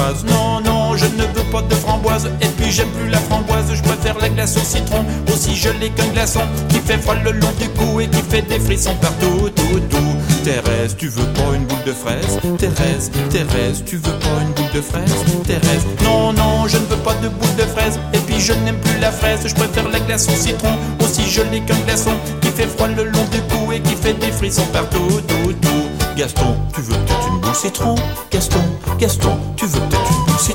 framboise. Non, non, je ne veux pas de framboise. Et puis j'aime plus la framboise, je préfère la glace au citron. Aussi gelée qu'un glaçon qui fait froid le long du cou et qui fait des frissons partout, tout, tout. Thérèse, tu veux pas une boule de fraise? Thérèse, Thérèse, tu veux pas une boule de fraise? Thérèse, non, non, je ne veux pas de boule de fraise. Et puis je n'aime plus la fraise, je préfère la glace au citron. Aussi gelée qu'un glaçon qui fait froid le long du cou et qui fait des frissons partout, tout, tout. Gaston, tu veux peut-être une boule citron? Gaston, Gaston, tu veux peut-être une boule citron?